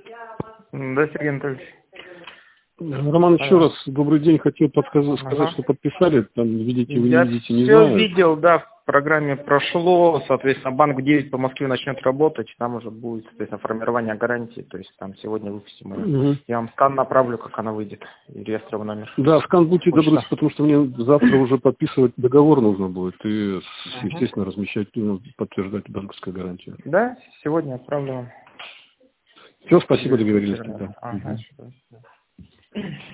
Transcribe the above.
Да, Сергей Анатольевич. Роман, еще раз добрый день. Хотел сказать, что подписали. Там, видите, вы не видите, не знаю. Я видел, да, в программе прошло. Соответственно, банк 9 по Москве начнет работать. Там уже будет, соответственно, формирование гарантии. То есть там сегодня выпустим ее. Я вам скан направлю, как она выйдет. И реестровый номер. Да, скан будьте добры, потому что мне завтра уже подписывать договор нужно будет. И, естественно, размещать, подтверждать банковскую гарантию. Да, сегодня отправлю вам. Все, спасибо, договорились тогда.